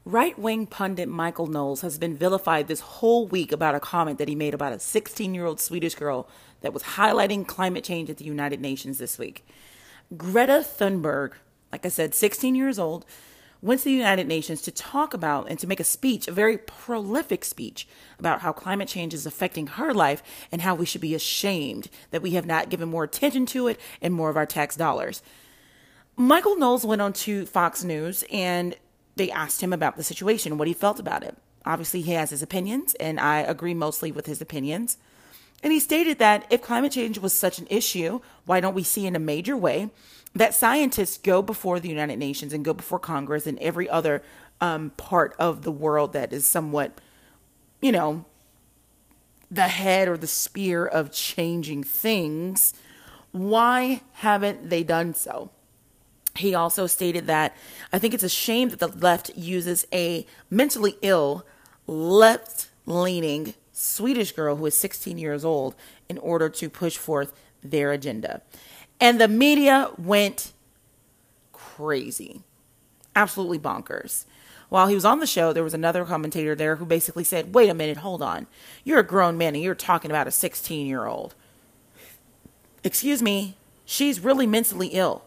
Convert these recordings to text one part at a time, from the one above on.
Right-wing pundit Michael Knowles has been vilified this whole week about a comment that he made about a 16-year-old Swedish girl that was highlighting climate change at the United Nations this week. Greta Thunberg, like I said, 16 years old, went to the United Nations to talk about and to make a speech, a very prolific speech, about how climate change is affecting her life and how we should be ashamed that we have not given more attention to it and more of our tax dollars. Michael Knowles went on to Fox News and they asked him about the situation, what he felt about it. Obviously, he has his opinions, and I agree mostly with his opinions. And he stated that if climate change was such an issue, why don't we see in a major way that scientists go before the United Nations and go before Congress and every other part of the world that is somewhat, the head or the spear of changing things. Why haven't they done so? He also stated that I think it's a shame that the left uses a mentally ill, left-leaning Swedish girl who is 16 years old in order to push forth their agenda. And the media went crazy, absolutely bonkers. While he was on the show, there was another commentator there who basically said, wait a minute, hold on. You're a grown man and you're talking about a 16-year-old. Excuse me, she's really mentally ill.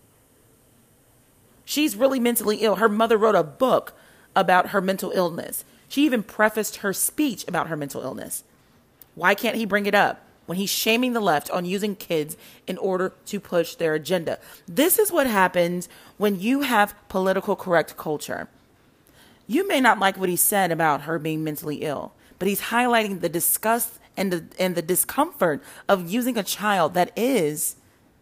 She's really mentally ill. Her mother wrote a book about her mental illness. She even prefaced her speech about her mental illness. Why can't he bring it up when he's shaming the left on using kids in order to push their agenda? This is what happens when you have political correct culture. You may not like what he said about her being mentally ill, but he's highlighting the disgust and the discomfort of using a child that is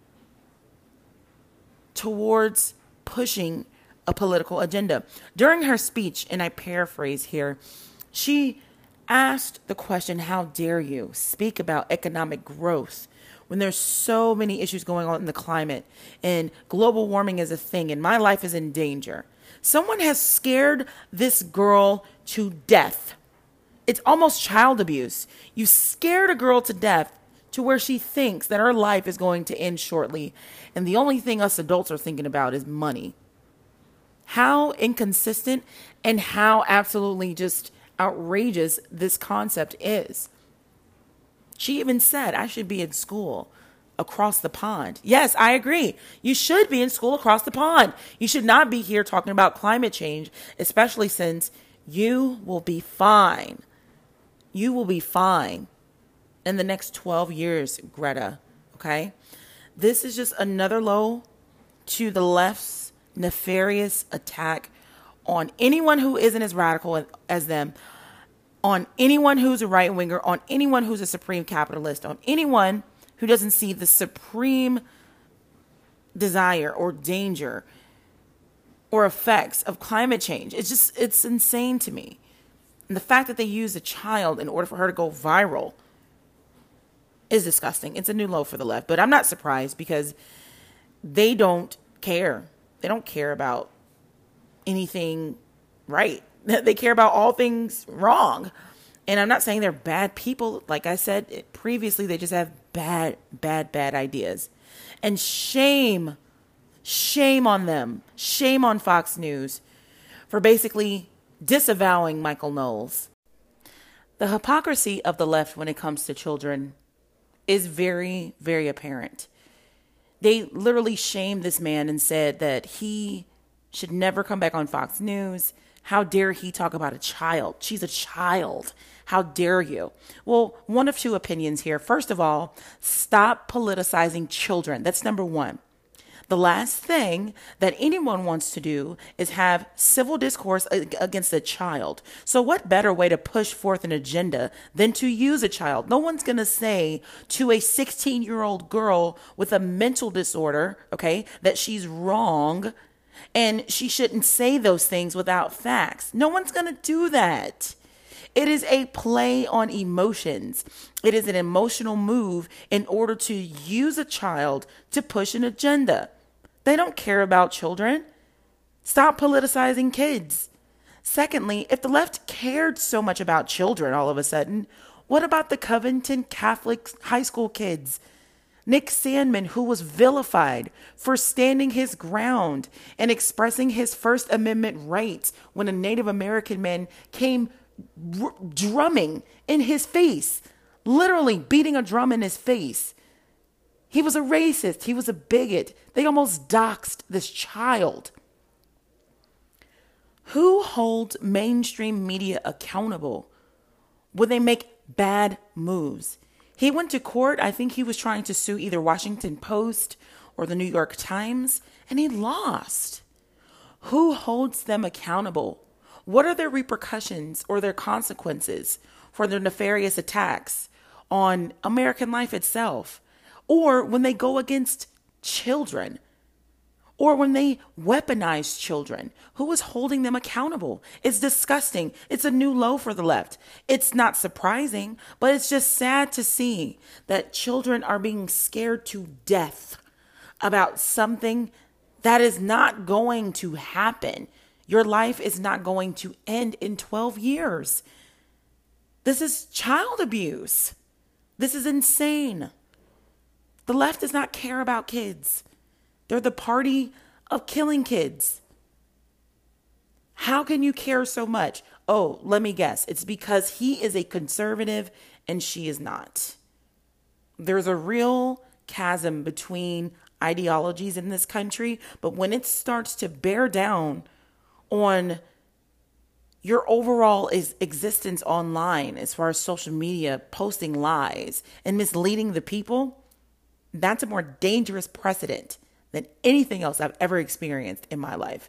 towards pushing a political agenda. During her speech, and I paraphrase here, she asked the question, how dare you speak about economic growth when there's so many issues going on in the climate and global warming is a thing and my life is in danger. Someone has scared this girl to death. It's almost child abuse. You scared a girl to death to where she thinks that her life is going to end shortly. And the only thing us adults are thinking about is money. How inconsistent and how absolutely just outrageous this concept is. She even said, I should be in school across the pond. Yes, I agree. You should be in school across the pond. You should not be here talking about climate change, especially since you will be fine. You will be fine in the next 12 years, Greta. Okay? This is just another low to the left's nefarious attack on anyone who isn't as radical as them, on anyone who's a right winger, on anyone who's a supreme capitalist, on anyone who doesn't see the supreme desire or danger or effects of climate change. It's insane to me. And the fact that they use a child in order for her to go viral is disgusting. It's a new low for the left, but I'm not surprised because they don't care. They don't care about anything right. They care about all things wrong. And I'm not saying they're bad people. Like I said previously, they just have bad ideas. And shame on them. Shame on Fox News for basically disavowing Michael Knowles. The hypocrisy of the left when it comes to children is very, very apparent. They literally shamed this man and said that he should never come back on Fox News. How dare he talk about a child? She's a child. How dare you? Well, one of two opinions here. First of all, stop politicizing children. That's number one. The last thing that anyone wants to do is have civil discourse against a child. So what better way to push forth an agenda than to use a child? No one's going to say to a 16-year-old girl with a mental disorder, okay, that she's wrong and she shouldn't say those things without facts. No one's going to do that. It is a play on emotions. It is an emotional move in order to use a child to push an agenda. They don't care about children. Stop politicizing kids. Secondly, if the left cared so much about children all of a sudden, what about the Covington Catholic high school kids? Nick Sandmann, who was vilified for standing his ground and expressing his First Amendment rights when a Native American man came drumming in his face, literally beating a drum in his face. He was a racist. He was a bigot. They almost doxed this child. Who holds mainstream media accountable when they make bad moves? He went to court. I think he was trying to sue either Washington Post or the New York Times, and he lost. Who holds them accountable? What are their repercussions or their consequences for their nefarious attacks on American life itself? Or when they go against children? Or when they weaponize children? Who is holding them accountable? It's disgusting. It's a new low for the left. It's not surprising, but it's just sad to see that children are being scared to death about something that is not going to happen. Your life is not going to end in 12 years. This is child abuse. This is insane. The left does not care about kids. They're the party of killing kids. How can you care so much? Oh, let me guess. It's because he is a conservative and she is not. There's a real chasm between ideologies in this country, but when it starts to bear down on your overall existence online, as far as social media, posting lies and misleading the people, that's a more dangerous precedent than anything else I've ever experienced in my life.